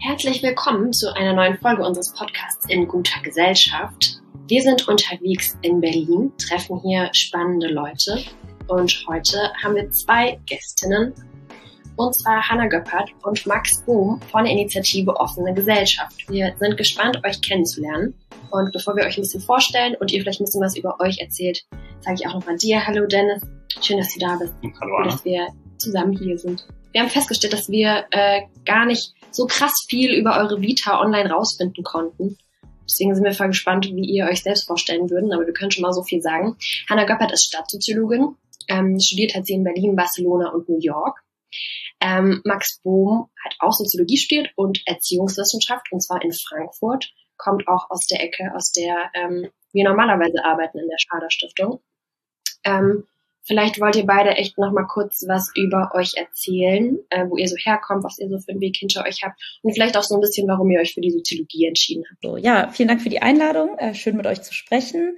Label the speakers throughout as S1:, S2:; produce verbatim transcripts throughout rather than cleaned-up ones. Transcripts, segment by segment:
S1: Herzlich willkommen zu einer neuen Folge unseres Podcasts in guter Gesellschaft. Wir sind unterwegs in Berlin, treffen hier spannende Leute und heute haben wir zwei Gästinnen, und zwar Hannah Göppert und Max Bohm von der Initiative Offene Gesellschaft. Wir sind gespannt, euch kennenzulernen. Und bevor wir euch ein bisschen vorstellen und ihr vielleicht ein bisschen was über euch erzählt, sage ich auch nochmal dir Hallo Dennis. Schön, dass du da bist.
S2: Hallo Anna.
S1: Und dass wir zusammen hier sind. Wir haben festgestellt, dass wir äh, gar nicht so krass viel über eure Vita online rausfinden konnten. Deswegen sind wir voll gespannt, wie ihr euch selbst vorstellen würden. Aber wir können schon mal so viel sagen. Hannah Göppert ist Stadtsoziologin. Ähm, studiert hat sie in Berlin, Barcelona und New York. Ähm, Max Bohm hat auch Soziologie studiert und Erziehungswissenschaft, und zwar in Frankfurt. Kommt auch aus der Ecke, aus der ähm, wir normalerweise arbeiten in der Schader Stiftung. Ähm, vielleicht wollt ihr beide echt noch mal kurz was über euch erzählen, äh, wo ihr so herkommt, was ihr so für einen Weg hinter euch habt und vielleicht auch so ein bisschen, warum ihr euch für die Soziologie entschieden habt.
S3: So, ja, vielen Dank für die Einladung. Äh, schön mit euch zu sprechen.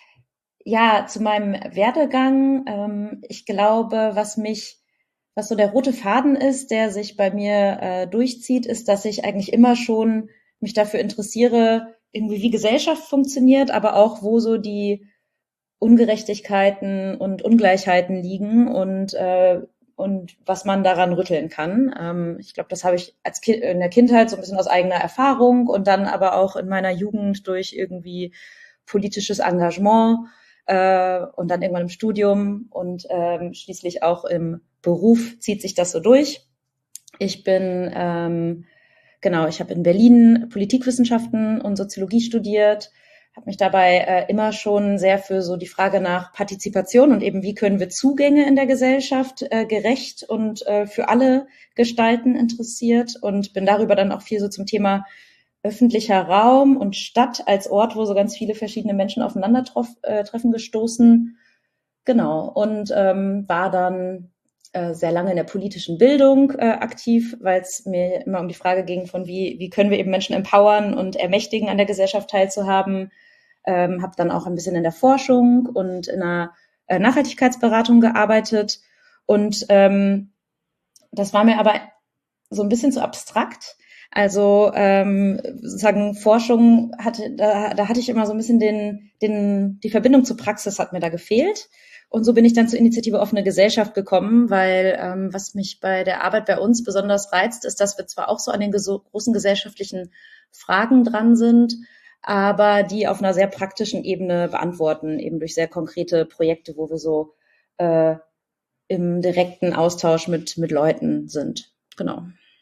S3: Ja, zu meinem Werdegang. Ähm, ich glaube, was mich, was so der rote Faden ist, der sich bei mir äh, durchzieht, ist, dass ich eigentlich immer schon mich dafür interessiere, irgendwie wie Gesellschaft funktioniert, aber auch wo so die Ungerechtigkeiten und Ungleichheiten liegen und äh, und was man daran rütteln kann. Ähm, ich glaube, das habe ich als Kind in der Kindheit so ein bisschen aus eigener Erfahrung und dann aber auch in meiner Jugend durch irgendwie politisches Engagement äh, und dann irgendwann im Studium und ähm, schließlich auch im Beruf zieht sich das so durch. Ich bin ähm, Genau, ich habe in Berlin Politikwissenschaften und Soziologie studiert, habe mich dabei äh, immer schon sehr für so die Frage nach Partizipation und eben wie können wir Zugänge in der Gesellschaft äh, gerecht und äh, für alle gestalten interessiert und bin darüber dann auch viel so zum Thema öffentlicher Raum und Stadt als Ort, wo so ganz viele verschiedene Menschen aufeinandertreffen, gestoßen. Genau, und ähm, war dann sehr lange in der politischen Bildung äh, aktiv, weil es mir immer um die Frage ging von wie wie können wir eben Menschen empowern und ermächtigen, an der Gesellschaft teilzuhaben. Ähm, habe dann auch ein bisschen in der Forschung und in einer äh, Nachhaltigkeitsberatung gearbeitet und ähm, das war mir aber so ein bisschen zu abstrakt. Also ähm, sozusagen Forschung hatte, da, da hatte ich immer so ein bisschen den den die Verbindung zur Praxis hat mir da gefehlt. Und so bin ich dann zur Initiative Offene Gesellschaft gekommen, weil ähm, was mich bei der Arbeit bei uns besonders reizt, ist, dass wir zwar auch so an den ges- großen gesellschaftlichen Fragen dran sind, aber die auf einer sehr praktischen Ebene beantworten, eben durch sehr konkrete Projekte, wo wir so äh, im direkten Austausch mit mit Leuten sind. Genau.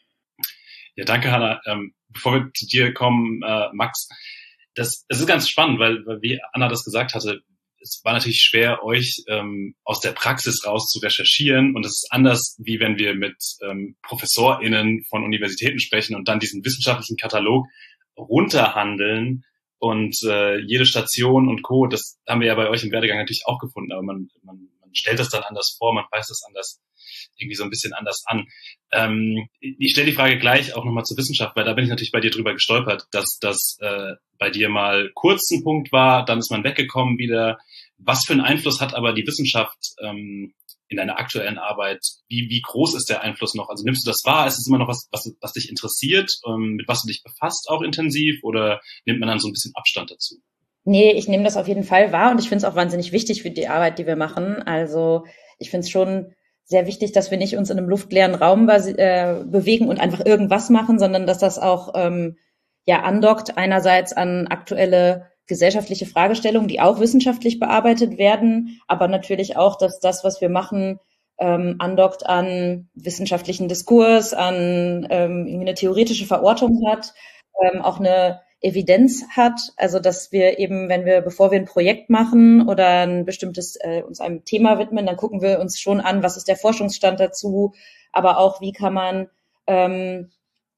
S2: Ja, danke, Hannah. Ähm, bevor wir zu dir kommen, äh, Max, das, das ist ganz spannend, weil, weil wie Anna das gesagt hatte, es war natürlich schwer, euch ähm, aus der Praxis raus zu recherchieren. Und es ist anders, wie wenn wir mit ähm, ProfessorInnen von Universitäten sprechen und dann diesen wissenschaftlichen Katalog runterhandeln. Und äh, jede Station und Co., das haben wir ja bei euch im Werdegang natürlich auch gefunden. Aber man, man, man stellt das dann anders vor, man weiß das anders, irgendwie so ein bisschen anders an. Ähm, ich stelle die Frage gleich auch nochmal zur Wissenschaft, weil da bin ich natürlich bei dir drüber gestolpert, dass das äh, bei dir mal kurz ein Punkt war, dann ist man weggekommen wieder. Was für einen Einfluss hat aber die Wissenschaft ähm, in deiner aktuellen Arbeit? Wie, wie groß ist der Einfluss noch? Also nimmst du das wahr? Ist es immer noch was, was, was dich interessiert, ähm, mit was du dich befasst, auch intensiv? Oder nimmt man dann so ein bisschen Abstand dazu?
S3: Nee, ich nehme das auf jeden Fall wahr und ich finde es auch wahnsinnig wichtig für die Arbeit, die wir machen. Also ich finde es schon sehr wichtig, dass wir nicht uns in einem luftleeren Raum basi- äh, bewegen und einfach irgendwas machen, sondern dass das auch ähm, ja andockt einerseits an aktuelle gesellschaftliche Fragestellungen, die auch wissenschaftlich bearbeitet werden, aber natürlich auch, dass das, was wir machen, ähm, andockt an wissenschaftlichen Diskurs, an ähm, irgendwie eine theoretische Verortung hat, ähm, auch eine Evidenz hat, also dass wir eben, wenn wir, bevor wir ein Projekt machen oder ein bestimmtes äh, uns einem Thema widmen, dann gucken wir uns schon an, was ist der Forschungsstand dazu, aber auch, wie kann man ähm,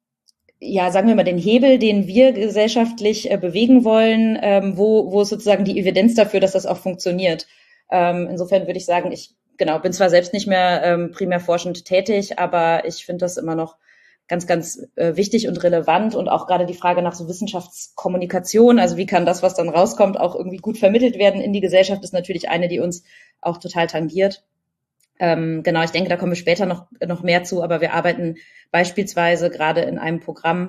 S3: ja, sagen wir mal, den Hebel, den wir gesellschaftlich äh, bewegen wollen, ähm, wo, wo ist sozusagen die Evidenz dafür, dass das auch funktioniert. Ähm, insofern würde ich sagen, ich genau bin zwar selbst nicht mehr ähm, primär forschend tätig, aber ich finde das immer noch ganz, ganz äh, wichtig und relevant und auch gerade die Frage nach so Wissenschaftskommunikation, also wie kann das, was dann rauskommt, auch irgendwie gut vermittelt werden in die Gesellschaft, ist natürlich eine, die uns auch total tangiert. Ähm, genau, ich denke, da kommen wir später noch noch mehr zu, aber wir arbeiten beispielsweise gerade in einem Programm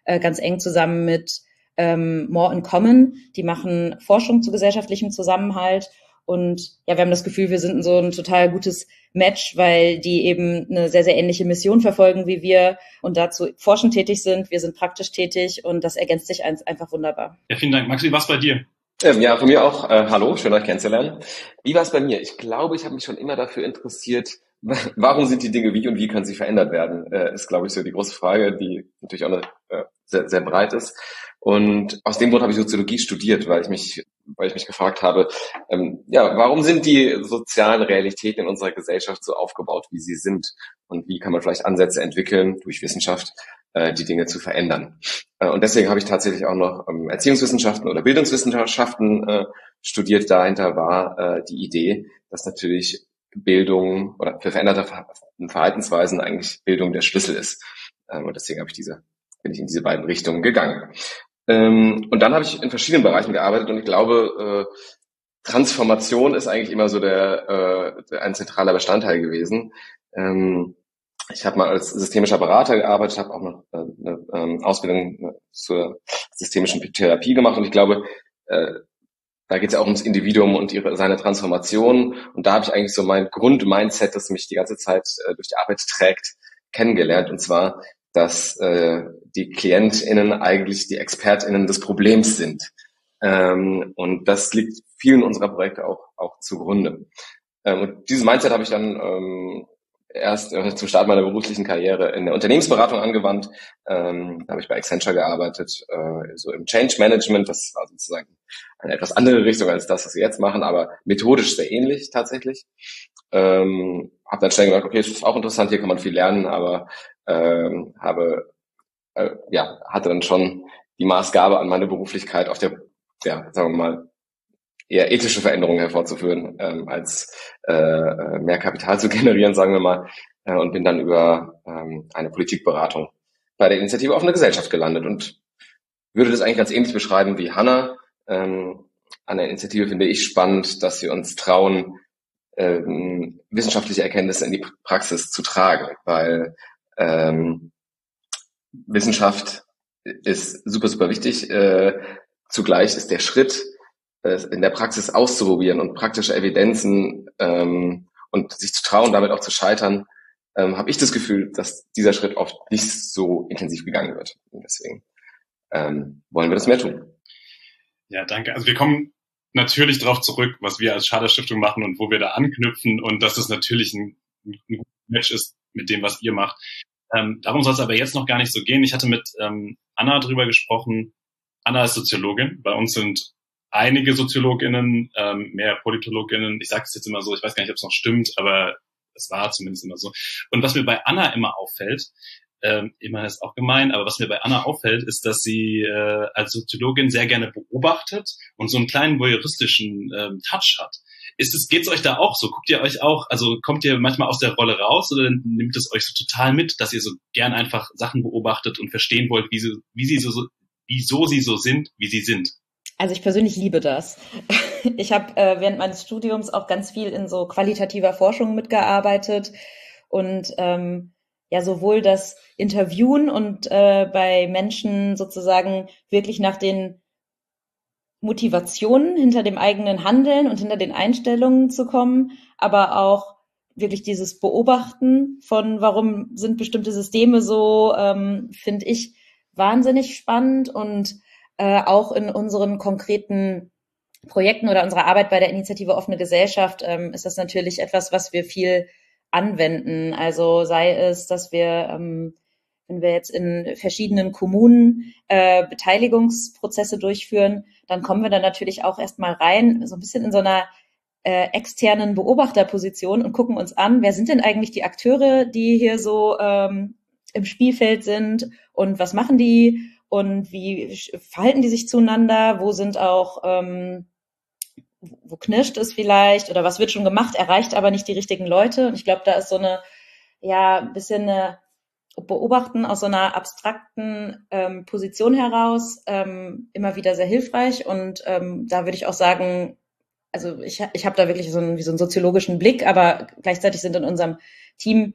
S3: äh, ganz eng zusammen mit ähm, More in Common. Die machen Forschung zu gesellschaftlichem Zusammenhalt. Und ja, wir haben das Gefühl, wir sind so ein total gutes Match, weil die eben eine sehr, sehr ähnliche Mission verfolgen wie wir und dazu forschend tätig sind. Wir sind praktisch tätig und das ergänzt sich einfach wunderbar.
S2: Ja, vielen Dank. Max, wie war's bei dir?
S4: Ähm, ja, von mir auch. Äh, hallo, schön euch kennenzulernen. Wie war es bei mir? Ich glaube, ich habe mich schon immer dafür interessiert, warum sind die Dinge wie und wie können sie verändert werden, äh, ist, glaube ich, so die große Frage, die natürlich auch eine, äh, sehr, sehr breit ist. Und aus dem Grund habe ich Soziologie studiert, weil ich mich, weil ich mich gefragt habe, ähm, ja, warum sind die sozialen Realitäten in unserer Gesellschaft so aufgebaut, wie sie sind? Und wie kann man vielleicht Ansätze entwickeln, durch Wissenschaft, äh, die Dinge zu verändern? Äh, und deswegen habe ich tatsächlich auch noch ähm, Erziehungswissenschaften oder Bildungswissenschaften äh, studiert. Dahinter war äh, die Idee, dass natürlich Bildung oder für veränderte Verhaltensweisen eigentlich Bildung der Schlüssel ist. Ähm, und deswegen habe ich diese, bin ich in diese beiden Richtungen gegangen. Ähm, und dann habe ich in verschiedenen Bereichen gearbeitet und ich glaube, äh, Transformation ist eigentlich immer so der, äh, ein zentraler Bestandteil gewesen. Ähm, ich habe mal als systemischer Berater gearbeitet, habe auch noch äh, eine ähm, Ausbildung zur systemischen Therapie gemacht und ich glaube, äh, da geht es ja auch ums Individuum und ihre, seine Transformation. Und da habe ich eigentlich so mein Grund-Mindset, das mich die ganze Zeit äh, durch die Arbeit trägt, kennengelernt. Und zwar, dass äh, die KlientInnen eigentlich die ExpertInnen des Problems sind. Ähm, und das liegt vielen unserer Projekte auch, auch zugrunde. Ähm, und dieses Mindset habe ich dann ähm, erst äh, zum Start meiner beruflichen Karriere in der Unternehmensberatung angewandt. Ähm, da habe ich bei Accenture gearbeitet, äh, so im Change Management. Das war sozusagen eine etwas andere Richtung als das, was wir jetzt machen, aber methodisch sehr ähnlich tatsächlich. Ähm, habe dann schnell gemerkt, okay, das ist auch interessant, hier kann man viel lernen, aber ähm, habe äh, ja hatte dann schon die Maßgabe an meine Beruflichkeit auf der, ja, sagen wir mal, eher ethische Veränderungen hervorzuführen, ähm, als äh, mehr Kapital zu generieren, sagen wir mal, äh, und bin dann über ähm, eine Politikberatung bei der Initiative Offene Gesellschaft gelandet und würde das eigentlich ganz ähnlich beschreiben wie Hannah. Ähm, an der Initiative finde ich spannend, dass wir uns trauen, ähm, wissenschaftliche Erkenntnisse in die Praxis zu tragen, weil ähm, Wissenschaft ist super, super wichtig. Äh, zugleich ist der Schritt, äh, in der Praxis auszuprobieren und praktische Evidenzen ähm, und sich zu trauen, damit auch zu scheitern, ähm, habe ich das Gefühl, dass dieser Schritt oft nicht so intensiv gegangen wird. Und deswegen ähm, wollen wir das mehr tun.
S2: Ja, danke. Also wir kommen natürlich darauf zurück, was wir als Schader-Stiftung machen und wo wir da anknüpfen und dass es natürlich ein, ein gutes Match ist mit dem, was ihr macht. Ähm, darum soll es aber jetzt noch gar nicht so gehen. Ich hatte mit ähm, Anna drüber gesprochen. Anna ist Soziologin. Bei uns sind einige SoziologInnen, ähm, mehr PolitologInnen. Ich sage es jetzt immer so, ich weiß gar nicht, ob es noch stimmt, aber es war zumindest immer so. Und was mir bei Anna immer auffällt, Ähm, immer ist auch gemein, aber was mir bei Anna auffällt, ist, dass sie äh, als Soziologin sehr gerne beobachtet und so einen kleinen voyeuristischen ähm, Touch hat. Ist es, geht's euch da auch so? Guckt ihr euch auch, also kommt ihr manchmal aus der Rolle raus oder nimmt es euch so total mit, dass ihr so gern einfach Sachen beobachtet und verstehen wollt, wie sie, wie sie so, so wieso sie so sind, wie sie sind?
S3: Also ich persönlich liebe das. Ich habe äh, während meines Studiums auch ganz viel in so qualitativer Forschung mitgearbeitet und ähm, ja, sowohl das Interviewen und äh, bei Menschen sozusagen wirklich nach den Motivationen hinter dem eigenen Handeln und hinter den Einstellungen zu kommen, aber auch wirklich dieses Beobachten von, warum sind bestimmte Systeme so, ähm, finde ich wahnsinnig spannend und äh, auch in unseren konkreten Projekten oder unserer Arbeit bei der Initiative Offene Gesellschaft ähm, ist das natürlich etwas, was wir viel anwenden. Also sei es, dass wir, ähm, wenn wir jetzt in verschiedenen Kommunen äh, Beteiligungsprozesse durchführen, dann kommen wir da natürlich auch erstmal rein, so ein bisschen in so einer äh, externen Beobachterposition und gucken uns an, wer sind denn eigentlich die Akteure, die hier so ähm, im Spielfeld sind und was machen die und wie verhalten die sich zueinander, wo sind auch ähm, wo knirscht es vielleicht oder was wird schon gemacht, erreicht aber nicht die richtigen Leute. Und ich glaube, da ist so eine, ja, ein bisschen eine Beobachten aus so einer abstrakten ähm, Position heraus ähm, immer wieder sehr hilfreich. Und ähm, da würde ich auch sagen, also ich, ich habe da wirklich so einen, wie so einen soziologischen Blick, aber gleichzeitig sind in unserem Team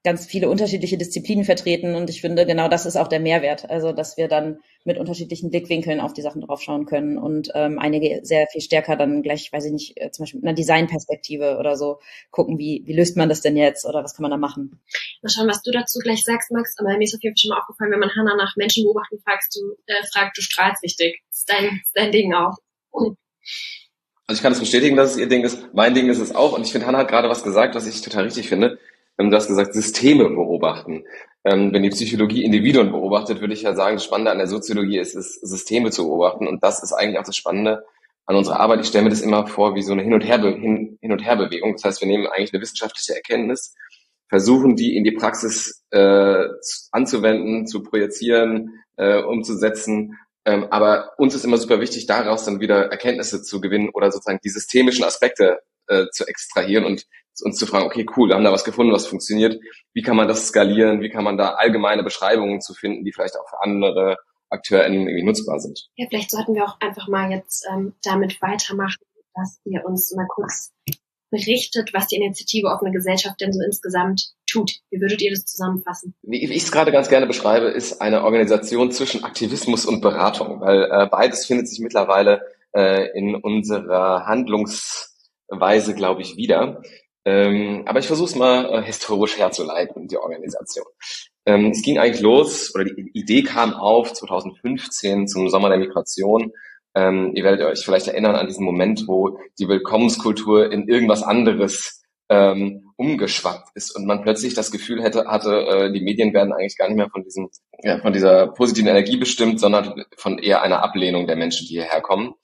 S3: ganz viele unterschiedliche Disziplinen vertreten und ich finde, genau das ist auch der Mehrwert. Also, dass wir dann mit unterschiedlichen Blickwinkeln auf die Sachen draufschauen können und ähm, einige sehr viel stärker dann gleich, weiß ich nicht, äh, zum Beispiel mit einer Designperspektive oder so gucken, wie, wie löst man das denn jetzt oder was kann man da machen.
S1: Mal schauen, was du dazu gleich sagst, Max. Aber mir ist auf jeden Fall schon mal aufgefallen, wenn man Hannah nach Menschen beobachten fragst, du, äh, fragt, du strahlst richtig. Das ist dein, das ist dein Ding auch.
S4: Also ich kann es bestätigen, dass es ihr Ding ist. Mein Ding ist es auch. Und ich finde, Hannah hat gerade was gesagt, was ich total richtig finde. Du hast gesagt, Systeme beobachten. Wenn die Psychologie Individuen beobachtet, würde ich ja sagen, das Spannende an der Soziologie ist es, Systeme zu beobachten. Und das ist eigentlich auch das Spannende an unserer Arbeit. Ich stelle mir das immer vor wie so eine Hin- und Herbe- Hin- Hin- und Herbewegung. Das heißt, wir nehmen eigentlich eine wissenschaftliche Erkenntnis, versuchen die in die Praxis äh, anzuwenden, zu projizieren, äh, umzusetzen. Ähm, aber uns ist immer super wichtig, daraus dann wieder Erkenntnisse zu gewinnen oder sozusagen die systemischen Aspekte äh, zu extrahieren und uns zu fragen, okay, cool, wir haben da was gefunden, was funktioniert. Wie kann man das skalieren? Wie kann man da allgemeine Beschreibungen zu finden, die vielleicht auch für andere AkteurInnen irgendwie nutzbar sind?
S1: Ja, vielleicht sollten wir auch einfach mal jetzt ähm, damit weitermachen, dass ihr uns mal kurz berichtet, was die Initiative Offene Gesellschaft denn so insgesamt tut. Wie würdet ihr das zusammenfassen?
S4: Wie ich es gerade ganz gerne beschreibe, ist eine Organisation zwischen Aktivismus und Beratung, weil äh, beides findet sich mittlerweile äh, in unserer Handlungsweise, glaube ich, wieder. Ähm, aber ich versuche es mal äh, historisch herzuleiten, die Organisation. Ähm, es ging eigentlich los, oder die Idee kam auf zwanzig fünfzehn zum Sommer der Migration. Ähm, ihr werdet euch vielleicht erinnern an diesen Moment, wo die Willkommenskultur in irgendwas anderes ähm, umgeschwappt ist und man plötzlich das Gefühl hätte, hatte, äh, die Medien werden eigentlich gar nicht mehr von diesem, ja, von dieser positiven Energie bestimmt, sondern von eher einer Ablehnung der Menschen, die hierher kommen.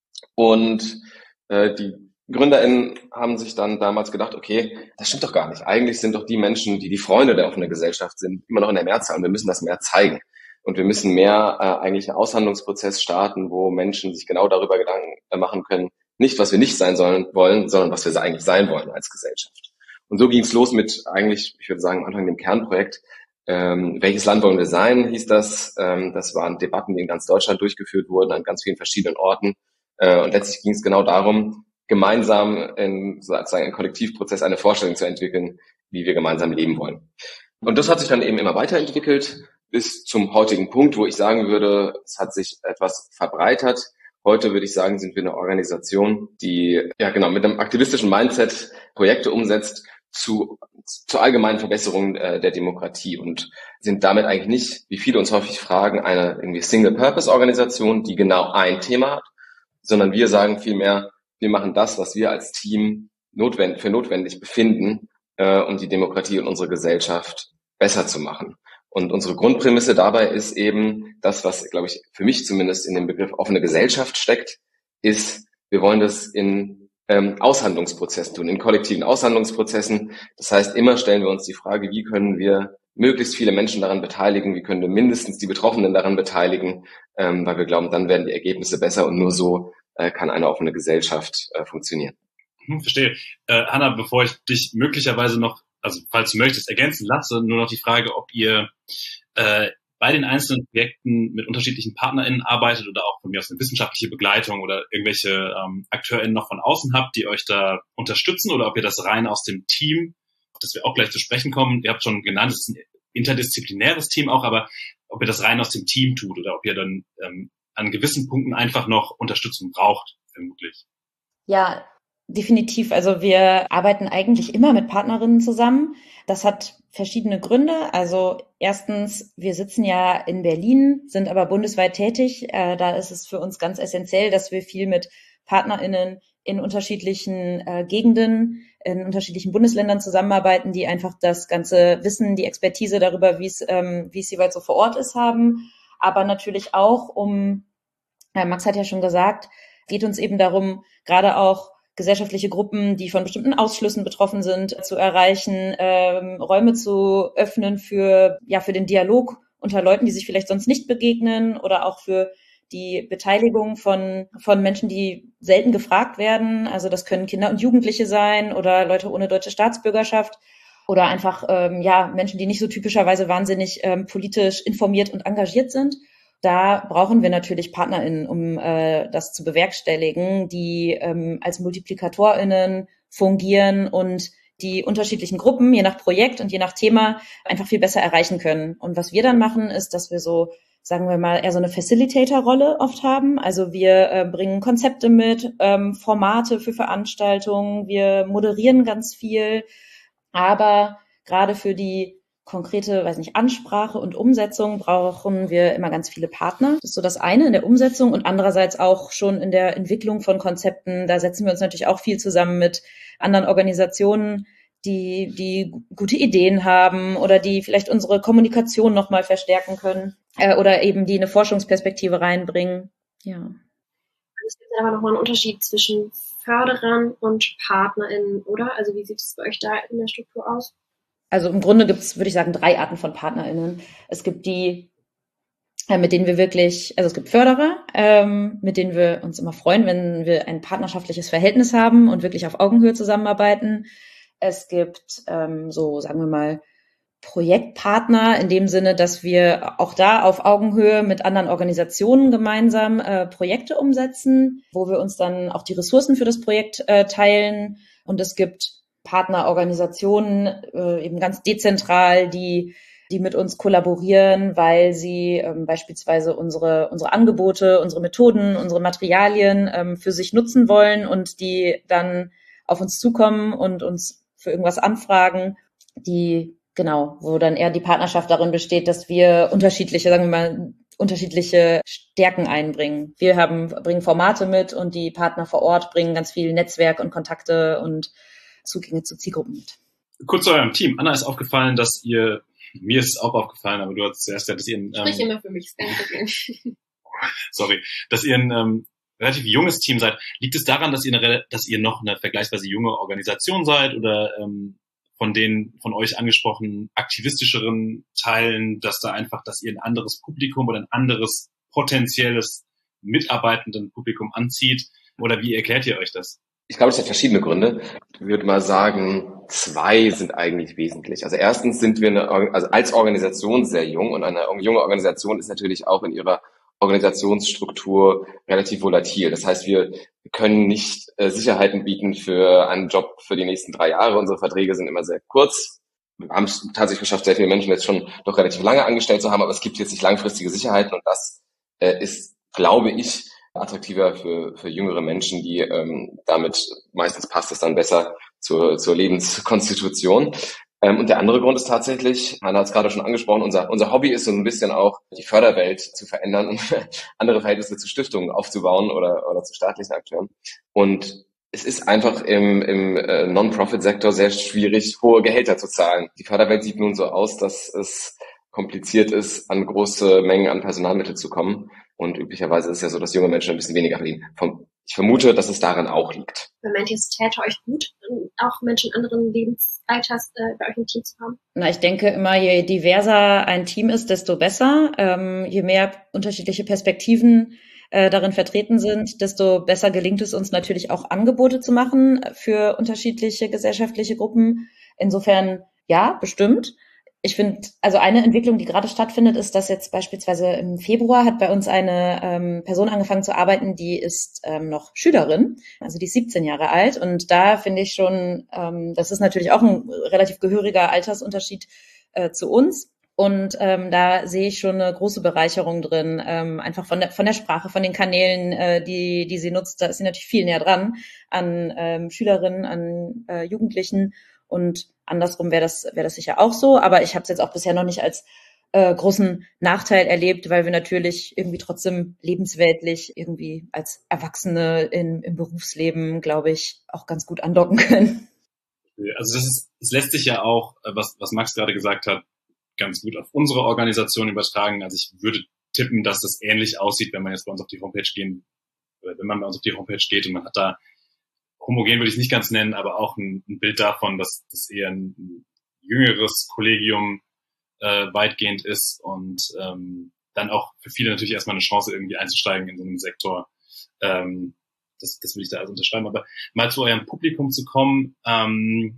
S4: Und äh, die GründerInnen haben sich dann damals gedacht, okay, das stimmt doch gar nicht. Eigentlich sind doch die Menschen, die die Freunde der offenen Gesellschaft sind, immer noch in der Mehrzahl und wir müssen das mehr zeigen. Und wir müssen mehr äh, eigentlich einen Aushandlungsprozess starten, wo Menschen sich genau darüber Gedanken äh, machen können, nicht was wir nicht sein sollen wollen, sondern was wir eigentlich sein wollen als Gesellschaft. Und so ging es los mit eigentlich, ich würde sagen, am Anfang dem Kernprojekt, ähm, welches Land wollen wir sein, hieß das. Ähm, das waren Debatten, die in ganz Deutschland durchgeführt wurden, an ganz vielen verschiedenen Orten. Äh, und letztlich ging es genau darum, gemeinsam in sozusagen im Kollektivprozess eine Vorstellung zu entwickeln, wie wir gemeinsam leben wollen. Und das hat sich dann eben immer weiterentwickelt bis zum heutigen Punkt, wo ich sagen würde, es hat sich etwas verbreitert. Heute würde ich sagen, sind wir eine Organisation, die ja genau mit einem aktivistischen Mindset Projekte umsetzt zu zur allgemeinen Verbesserung äh, der Demokratie und sind damit eigentlich nicht, wie viele uns häufig fragen, eine irgendwie Single-Purpose-Organisation, die genau ein Thema hat, sondern wir sagen vielmehr, wir machen das, was wir als Team notwendig, für notwendig befinden, äh, um die Demokratie und unsere Gesellschaft besser zu machen. Und unsere Grundprämisse dabei ist eben das, was, glaube ich, für mich zumindest in dem Begriff offene Gesellschaft steckt, ist, wir wollen das in ähm, Aushandlungsprozessen tun, in kollektiven Aushandlungsprozessen. Das heißt, immer stellen wir uns die Frage, wie können wir möglichst viele Menschen daran beteiligen, wie können wir mindestens die Betroffenen daran beteiligen, ähm, weil wir glauben, dann werden die Ergebnisse besser und nur so äh, kann eine offene Gesellschaft äh, funktionieren.
S2: Hm, verstehe. Äh, Hannah, bevor ich dich möglicherweise noch, also falls du möchtest, ergänzen lasse, nur noch die Frage, ob ihr äh, bei den einzelnen Projekten mit unterschiedlichen PartnerInnen arbeitet oder auch von mir aus eine wissenschaftliche Begleitung oder irgendwelche ähm, AkteurInnen noch von außen habt, die euch da unterstützen, oder ob ihr das rein aus dem Team, auf das wir auch gleich zu sprechen kommen, ihr habt schon genannt, es ist ein interdisziplinäres Team auch, aber ob ihr das rein aus dem Team tut oder ob ihr dann ähm, an gewissen Punkten einfach noch Unterstützung braucht, vermutlich.
S3: Ja, definitiv. Also wir arbeiten eigentlich immer mit Partnerinnen zusammen. Das hat verschiedene Gründe. Also erstens, wir sitzen ja in Berlin, sind aber bundesweit tätig. Äh, da ist es für uns ganz essentiell, dass wir viel mit PartnerInnen in unterschiedlichen äh, Gegenden, in unterschiedlichen Bundesländern zusammenarbeiten, die einfach das ganze Wissen, die Expertise darüber, wie es ähm, wie es jeweils so vor Ort ist, haben. Aber natürlich auch um, äh, Max hat ja schon gesagt, geht uns eben darum, gerade auch gesellschaftliche Gruppen, die von bestimmten Ausschlüssen betroffen sind, zu erreichen, ähm, Räume zu öffnen für, ja, für den Dialog unter Leuten, die sich vielleicht sonst nicht begegnen, oder auch für die Beteiligung von, von Menschen, die selten gefragt werden. Also das können Kinder und Jugendliche sein oder Leute ohne deutsche Staatsbürgerschaft oder einfach, ähm, ja, Menschen, die nicht so typischerweise wahnsinnig ähm, politisch informiert und engagiert sind. Da brauchen wir natürlich PartnerInnen, um äh, das zu bewerkstelligen, die ähm, als MultiplikatorInnen fungieren und die unterschiedlichen Gruppen, je nach Projekt und je nach Thema, einfach viel besser erreichen können. Und was wir dann machen, ist, dass wir so, sagen wir mal, eher so eine Facilitator-Rolle oft haben. Also wir äh, bringen Konzepte mit, ähm, Formate für Veranstaltungen, wir moderieren ganz viel, aber gerade für die konkrete, weiß nicht, Ansprache und Umsetzung brauchen wir immer ganz viele Partner. Das ist so das eine in der Umsetzung und andererseits auch schon in der Entwicklung von Konzepten. Da setzen wir uns natürlich auch viel zusammen mit anderen Organisationen, die, die gute Ideen haben oder die vielleicht unsere Kommunikation nochmal verstärken können, äh, oder eben die eine Forschungsperspektive reinbringen. Ja.
S1: Es gibt aber nochmal einen Unterschied zwischen Förderern und PartnerInnen, oder? Also wie sieht es bei euch da in der Struktur aus?
S3: Also im Grunde gibt es, würde ich sagen, drei Arten von PartnerInnen. Es gibt die, äh, mit denen wir wirklich, also es gibt Förderer, ähm, mit denen wir uns immer freuen, wenn wir ein partnerschaftliches Verhältnis haben und wirklich auf Augenhöhe zusammenarbeiten. Es gibt ähm, so, sagen wir mal, Projektpartner in dem Sinne, dass wir auch da auf Augenhöhe mit anderen Organisationen gemeinsam äh, Projekte umsetzen, wo wir uns dann auch die Ressourcen für das Projekt äh, teilen. Und es gibt Partnerorganisationen, äh, eben ganz dezentral, die die mit uns kollaborieren, weil sie ähm, beispielsweise unsere unsere Angebote, unsere Methoden, unsere Materialien ähm, für sich nutzen wollen und die dann auf uns zukommen und uns für irgendwas anfragen, die genau, wo dann eher die Partnerschaft darin besteht, dass wir unterschiedliche, sagen wir mal, unterschiedliche Stärken einbringen. Wir haben bringen Formate mit und die Partner vor Ort bringen ganz viel Netzwerk und Kontakte und Zugänge zu Zielgruppen mit.
S2: Kurz zu eurem Team. Anna, ist aufgefallen, dass ihr, mir ist es auch aufgefallen, aber du hast zuerst ja, dass ihr ein,
S1: Sprich ähm, immer für mich, ist kein Problem.
S2: sorry, dass ihr ein ähm, relativ junges Team seid. Liegt es daran, dass ihr eine, dass ihr noch eine vergleichsweise junge Organisation seid oder ähm, von den von euch angesprochenen aktivistischeren Teilen, dass da einfach, dass ihr ein anderes Publikum oder ein anderes potenzielles mitarbeitenden Publikum anzieht? Oder wie erklärt ihr euch das?
S4: Ich glaube, es hat verschiedene Gründe. Ich würde mal sagen, zwei sind eigentlich wesentlich. Also erstens sind wir eine, also als Organisation sehr jung und eine junge Organisation ist natürlich auch in ihrer Organisationsstruktur relativ volatil. Das heißt, wir können nicht äh, Sicherheiten bieten für einen Job für die nächsten drei Jahre. Unsere Verträge sind immer sehr kurz. Wir haben es tatsächlich geschafft, sehr viele Menschen jetzt schon doch relativ lange angestellt zu haben, aber es gibt jetzt nicht langfristige Sicherheiten und das äh, ist, glaube ich, attraktiver für, für jüngere Menschen, die ähm, damit, meistens passt es dann besser zur, zur Lebenskonstitution. Ähm, und der andere Grund ist tatsächlich, Hanna hat es gerade schon angesprochen, unser, unser Hobby ist so ein bisschen auch, die Förderwelt zu verändern und andere Verhältnisse zu Stiftungen aufzubauen oder, oder zu staatlichen Akteuren. Und es ist einfach im, im äh, Non-Profit-Sektor sehr schwierig, hohe Gehälter zu zahlen. Die Förderwelt sieht nun so aus, dass es kompliziert ist, an große Mengen an Personalmittel zu kommen. Und üblicherweise ist es ja so, dass junge Menschen ein bisschen weniger verdienen. Ich vermute, dass es daran auch liegt.
S1: Meint ihr, es täte euch gut, auch Menschen anderen Lebensalters äh, bei euch im Team zu haben?
S3: Na, ich denke immer, je diverser ein Team ist, desto besser. Ähm, je mehr unterschiedliche Perspektiven äh, darin vertreten sind, desto besser gelingt es uns natürlich auch Angebote zu machen für unterschiedliche gesellschaftliche Gruppen. Insofern, ja, bestimmt. Ich finde, also eine Entwicklung, die gerade stattfindet, ist, dass jetzt beispielsweise im Februar hat bei uns eine ähm, Person angefangen zu arbeiten, die ist ähm, noch Schülerin, also die ist siebzehn Jahre alt. Und da finde ich schon, ähm, das ist natürlich auch ein relativ gehöriger Altersunterschied äh, zu uns. Und ähm, da sehe ich schon eine große Bereicherung drin, ähm, einfach von der, von der Sprache, von den Kanälen, äh, die, die sie nutzt. Da ist sie natürlich viel näher dran an ähm, Schülerinnen, an äh, Jugendlichen. Und andersrum wäre das, wäre das sicher auch so. Aber ich habe es jetzt auch bisher noch nicht als äh, großen Nachteil erlebt, weil wir natürlich irgendwie trotzdem lebensweltlich irgendwie als Erwachsene in, im Berufsleben, glaube ich, auch ganz gut andocken können.
S2: Also das ist, es lässt sich ja auch, was, was Max gerade gesagt hat, ganz gut auf unsere Organisation übertragen. Also ich würde tippen, dass das ähnlich aussieht, wenn man jetzt bei uns auf die Homepage gehen, oder wenn man bei uns auf die Homepage geht und man hat da, homogen würde ich es nicht ganz nennen, aber auch ein, ein Bild davon, dass das eher ein, ein jüngeres Kollegium äh, weitgehend ist und ähm, dann auch für viele natürlich erstmal eine Chance irgendwie einzusteigen in so einem Sektor. Ähm, das, das will ich da also unterschreiben. Aber mal zu eurem Publikum zu kommen. Ähm,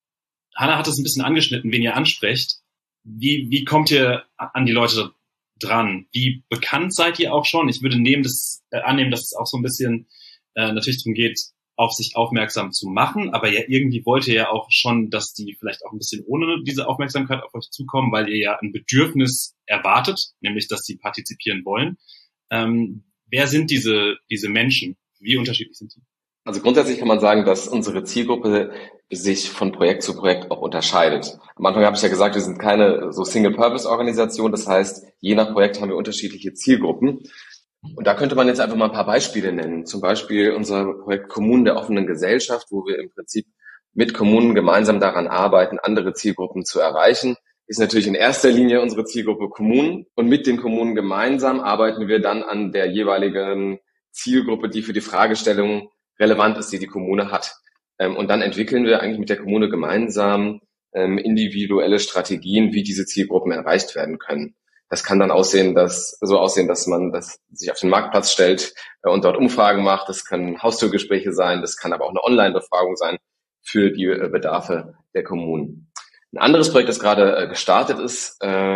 S2: Hanna hat es ein bisschen angeschnitten, wen ihr ansprecht. Wie, wie kommt ihr an die Leute dran? Wie bekannt seid ihr auch schon? Ich würde nehmen, das, äh, annehmen, dass es auch so ein bisschen äh, natürlich darum geht, auf sich aufmerksam zu machen, aber ja irgendwie wollt ihr ja auch schon, dass die vielleicht auch ein bisschen ohne diese Aufmerksamkeit auf euch zukommen, weil ihr ja ein Bedürfnis erwartet, nämlich dass sie partizipieren wollen. Ähm, wer sind diese diese Menschen? Wie unterschiedlich sind die?
S4: Also grundsätzlich kann man sagen, dass unsere Zielgruppe sich von Projekt zu Projekt auch unterscheidet. Am Anfang habe ich ja gesagt, wir sind keine so Single-Purpose-Organisation. Das heißt, je nach Projekt haben wir unterschiedliche Zielgruppen. Und da könnte man jetzt einfach mal ein paar Beispiele nennen. Zum Beispiel unser Projekt Kommunen der offenen Gesellschaft, wo wir im Prinzip mit Kommunen gemeinsam daran arbeiten, andere Zielgruppen zu erreichen. Ist natürlich in erster Linie unsere Zielgruppe Kommunen. Und mit den Kommunen gemeinsam arbeiten wir dann an der jeweiligen Zielgruppe, die für die Fragestellung relevant ist, die die Kommune hat. Und dann entwickeln wir eigentlich mit der Kommune gemeinsam individuelle Strategien, wie diese Zielgruppen erreicht werden können. Das kann dann aussehen, dass so aussehen, dass man das sich auf den Marktplatz stellt und dort Umfragen macht. Das können Haustürgespräche sein, das kann aber auch eine Online-Befragung sein für die Bedarfe der Kommunen. Ein anderes Projekt, das gerade gestartet ist,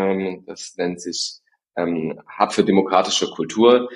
S4: das nennt sich Hub für demokratische Kultur,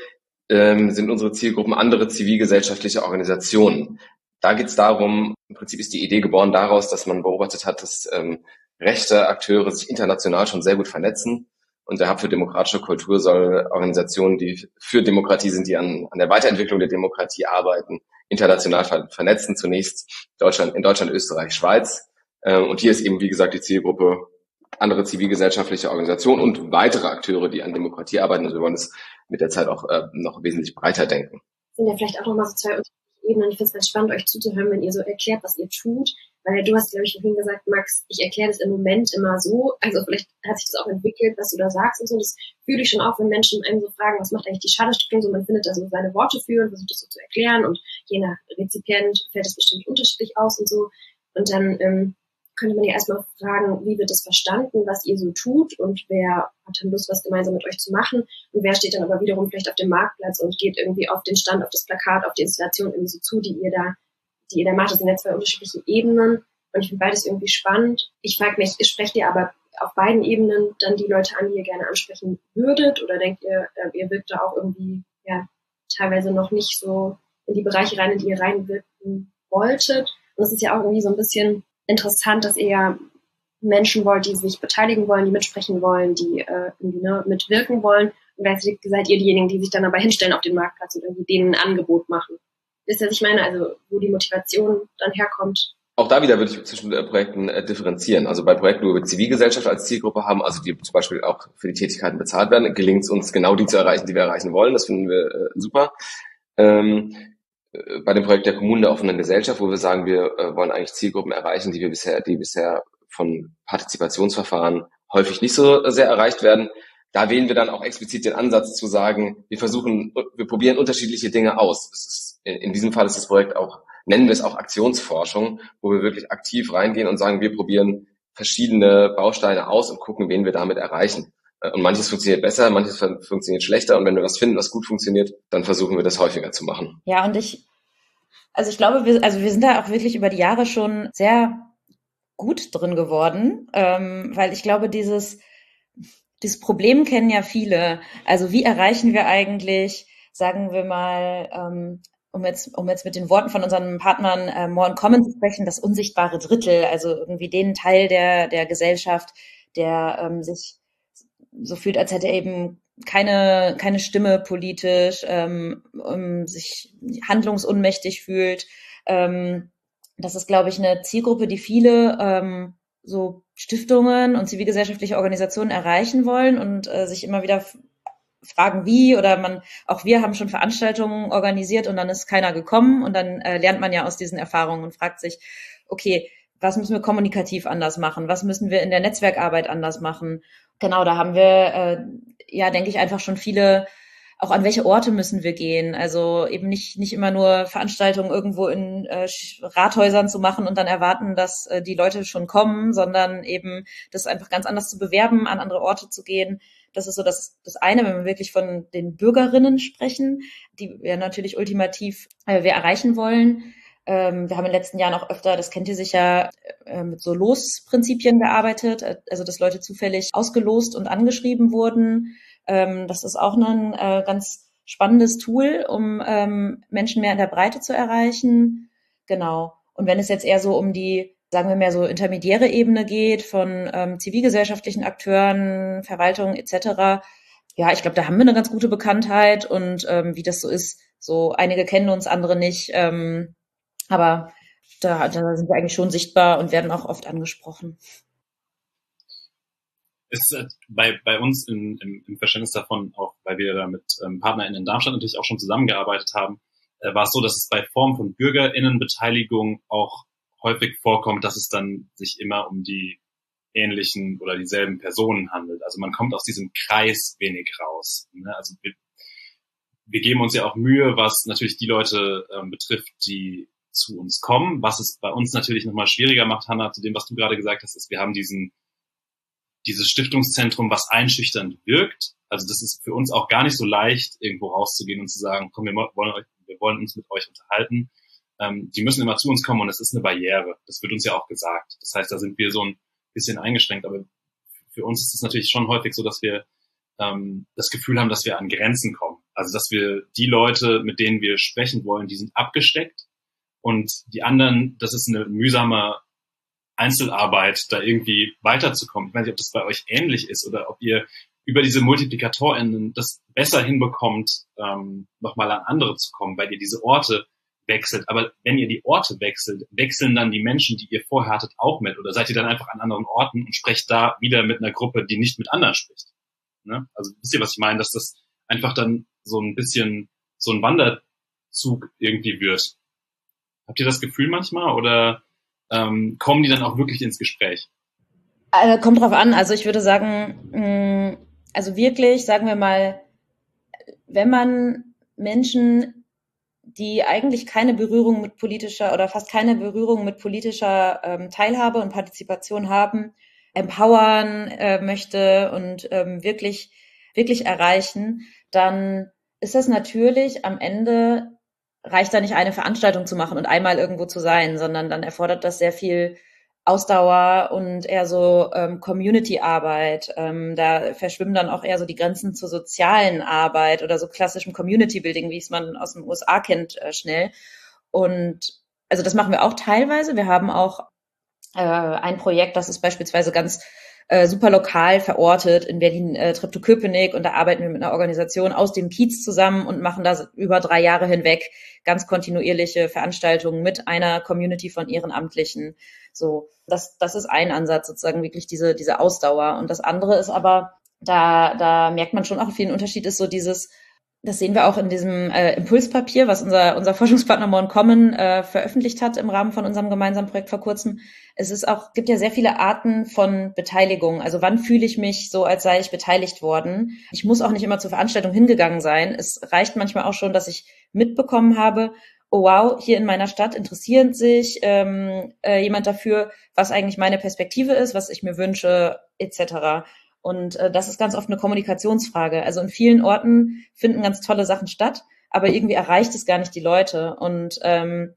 S4: sind unsere Zielgruppen andere zivilgesellschaftliche Organisationen. Da geht es darum, im Prinzip ist die Idee geboren daraus, dass man beobachtet hat, dass rechte Akteure sich international schon sehr gut vernetzen. Und der Hub für demokratische Kultur soll Organisationen, die für Demokratie sind, die an, an der Weiterentwicklung der Demokratie arbeiten, international ver- vernetzen. Zunächst Deutschland, in Deutschland, Österreich, Schweiz. Ähm, und hier ist eben, wie gesagt, die Zielgruppe andere zivilgesellschaftliche Organisationen und weitere Akteure, die an Demokratie arbeiten. Also wir wollen es mit der Zeit auch äh, noch wesentlich breiter denken.
S1: Das sind ja vielleicht auch nochmal so zwei unterschiedliche Ebenen. Ich finde es ganz spannend, euch zuzuhören, wenn ihr so erklärt, was ihr tut. Weil du hast, glaube ich, vorhin gesagt, Max, ich erkläre das im Moment immer so. Also vielleicht hat sich das auch entwickelt, was du da sagst und so. Das fühle ich schon auch, wenn Menschen einem so fragen, was macht eigentlich die Schadenstiftung? So, man findet da so seine Worte für und versucht das so zu erklären. Und je nach Rezipient fällt das bestimmt unterschiedlich aus und so. Und dann ähm, könnte man ja erstmal fragen, wie wird das verstanden, was ihr so tut und wer hat dann Lust, was gemeinsam mit euch zu machen und wer steht dann aber wiederum vielleicht auf dem Marktplatz und geht irgendwie auf den Stand, auf das Plakat, auf die Installation irgendwie so zu, die ihr da die ihr da macht. Das sind ja zwei unterschiedliche Ebenen und ich finde beides irgendwie spannend. Ich frage mich, sprecht ihr aber auf beiden Ebenen dann die Leute an, die ihr gerne ansprechen würdet oder denkt ihr, äh, ihr wirkt da auch irgendwie ja teilweise noch nicht so in die Bereiche rein, in die ihr reinwirken wolltet? Und es ist ja auch irgendwie so ein bisschen interessant, dass ihr ja Menschen wollt, die sich beteiligen wollen, die mitsprechen wollen, die äh, irgendwie ne, mitwirken wollen. Und gleichzeitig seid ihr diejenigen, die sich dann aber hinstellen auf den Marktplatz und irgendwie denen ein Angebot machen. Wisst ihr, was ich meine? Also wo die Motivation dann herkommt.
S4: Auch da wieder würde ich zwischen äh, Projekten äh, differenzieren. Also bei Projekten, wo wir Zivilgesellschaft als Zielgruppe haben, also die zum Beispiel auch für die Tätigkeiten bezahlt werden, gelingt es uns genau die zu erreichen, die wir erreichen wollen. Das finden wir äh, super. Ähm, äh, bei dem Projekt der Kommunen der offenen Gesellschaft, wo wir sagen, wir äh, wollen eigentlich Zielgruppen erreichen, die wir bisher, die bisher von Partizipationsverfahren häufig nicht so sehr erreicht werden. Da wählen wir dann auch explizit den Ansatz zu sagen, wir versuchen, wir probieren unterschiedliche Dinge aus. Das ist, in diesem Fall ist das Projekt auch, nennen wir es auch Aktionsforschung, wo wir wirklich aktiv reingehen und sagen, wir probieren verschiedene Bausteine aus und gucken, wen wir damit erreichen. Und manches funktioniert besser, manches funktioniert schlechter. Und wenn wir was finden, was gut funktioniert, dann versuchen wir das häufiger zu machen.
S3: Ja, und ich, also ich glaube, wir, also wir sind da auch wirklich über die Jahre schon sehr gut drin geworden, ähm, weil ich glaube, dieses Dieses Problem kennen ja viele. Also wie erreichen wir eigentlich, sagen wir mal, ähm, um jetzt um jetzt mit den Worten von unseren Partnern äh, More in Common zu sprechen, das unsichtbare Drittel, also irgendwie den Teil der der Gesellschaft, der ähm, sich so fühlt, als hätte er eben keine keine Stimme politisch, ähm, um, sich handlungsunmächtig fühlt. Ähm, das ist, glaube ich, eine Zielgruppe, die viele ähm, so Stiftungen und zivilgesellschaftliche Organisationen erreichen wollen und äh, sich immer wieder f- fragen, wie, oder man, auch wir haben schon Veranstaltungen organisiert und dann ist keiner gekommen und dann äh, lernt man ja aus diesen Erfahrungen und fragt sich, okay, was müssen wir kommunikativ anders machen? Was müssen wir in der Netzwerkarbeit anders machen? Genau, da haben wir, äh, ja, denke ich, einfach schon viele, auch an welche Orte müssen wir gehen? Also eben nicht nicht immer nur Veranstaltungen irgendwo in äh, Rathäusern zu machen und dann erwarten, dass äh, die Leute schon kommen, sondern eben das einfach ganz anders zu bewerben, an andere Orte zu gehen. Das ist so das, das eine, wenn wir wirklich von den Bürgerinnen sprechen, die wir natürlich ultimativ äh, wir erreichen wollen. Ähm, wir haben in den letzten Jahren auch öfter, das kennt ihr sicher, äh, mit so Losprinzipien gearbeitet, also dass Leute zufällig ausgelost und angeschrieben wurden. Ähm, das ist auch ein äh, ganz spannendes Tool, um ähm, Menschen mehr in der Breite zu erreichen. Genau. Und wenn es jetzt eher so um die, sagen wir mehr so intermediäre Ebene geht von ähm, zivilgesellschaftlichen Akteuren, Verwaltung et cetera, ja, ich glaube, da haben wir eine ganz gute Bekanntheit und ähm, wie das so ist, so einige kennen uns, andere nicht, ähm, aber da, da sind wir eigentlich schon sichtbar und werden auch oft angesprochen.
S2: Ist äh, bei bei uns in, im, im Verständnis davon, auch weil wir da mit ähm, PartnerInnen in Darmstadt natürlich auch schon zusammengearbeitet haben, äh, war es so, dass es bei Formen von BürgerInnenbeteiligung auch häufig vorkommt, dass es dann sich immer um die ähnlichen oder dieselben Personen handelt. Also man kommt aus diesem Kreis wenig raus. Ne? Also wir, wir geben uns ja auch Mühe, was natürlich die Leute ähm, betrifft, die zu uns kommen. Was es bei uns natürlich nochmal schwieriger macht, Hannah, zu dem, was du gerade gesagt hast, ist, wir haben diesen dieses Stiftungszentrum, was einschüchternd wirkt. Also das ist für uns auch gar nicht so leicht, irgendwo rauszugehen und zu sagen, komm, wir wollen, euch, wir wollen uns mit euch unterhalten. Ähm, die müssen immer zu uns kommen und es ist eine Barriere. Das wird uns ja auch gesagt. Das heißt, da sind wir so ein bisschen eingeschränkt. Aber für uns ist es natürlich schon häufig so, dass wir ähm, das Gefühl haben, dass wir an Grenzen kommen. Also dass wir die Leute, mit denen wir sprechen wollen, die sind abgesteckt und die anderen, das ist eine mühsame Einzelarbeit, da irgendwie weiterzukommen. Ich weiß nicht, ob das bei euch ähnlich ist oder ob ihr über diese MultiplikatorInnen das besser hinbekommt, ähm, nochmal an andere zu kommen, weil ihr diese Orte wechselt. Aber wenn ihr die Orte wechselt, wechseln dann die Menschen, die ihr vorher hattet, auch mit? Oder seid ihr dann einfach an anderen Orten und sprecht da wieder mit einer Gruppe, die nicht mit anderen spricht? Ne? Also wisst ihr, was ich meine? Dass das einfach dann so ein bisschen so ein Wanderzug irgendwie wird. Habt ihr das Gefühl manchmal oder ähm, kommen die dann auch wirklich ins Gespräch?
S3: Also, kommt drauf an. Also ich würde sagen, mh, also wirklich, sagen wir mal, wenn man Menschen, die eigentlich keine Berührung mit politischer oder fast keine Berührung mit politischer ähm, Teilhabe und Partizipation haben, empowern äh, möchte und ähm, wirklich, wirklich erreichen, dann ist das natürlich am Ende, reicht da nicht eine Veranstaltung zu machen und einmal irgendwo zu sein, sondern dann erfordert das sehr viel Ausdauer und eher so ähm, Community-Arbeit. Ähm, da verschwimmen dann auch eher so die Grenzen zur sozialen Arbeit oder so klassischem Community-Building, wie es man aus den U S A kennt, äh, schnell. Und also das machen wir auch teilweise. Wir haben auch äh, ein Projekt, das ist beispielsweise ganz äh, super lokal verortet in Berlin, äh, Treptow-Köpenick, und da arbeiten wir mit einer Organisation aus dem Kiez zusammen und machen da über drei Jahre hinweg ganz kontinuierliche Veranstaltungen mit einer Community von Ehrenamtlichen. So, das, das ist ein Ansatz, sozusagen wirklich diese, diese Ausdauer. Und das andere ist aber, da, da merkt man schon auch, viel ein Unterschied ist so dieses, das sehen wir auch in diesem äh, Impulspapier, was unser, unser Forschungspartner More in Common äh, veröffentlicht hat im Rahmen von unserem gemeinsamen Projekt vor kurzem. Es ist auch, gibt ja sehr viele Arten von Beteiligung. Also wann fühle ich mich so, als sei ich beteiligt worden? Ich muss auch nicht immer zur Veranstaltung hingegangen sein. Es reicht manchmal auch schon, dass ich mitbekommen habe, oh wow, hier in meiner Stadt interessiert sich ähm, äh, jemand dafür, was eigentlich meine Perspektive ist, was ich mir wünsche, et cetera. Und äh, das ist ganz oft eine Kommunikationsfrage. Also in vielen Orten finden ganz tolle Sachen statt, aber irgendwie erreicht es gar nicht die Leute. Und ähm,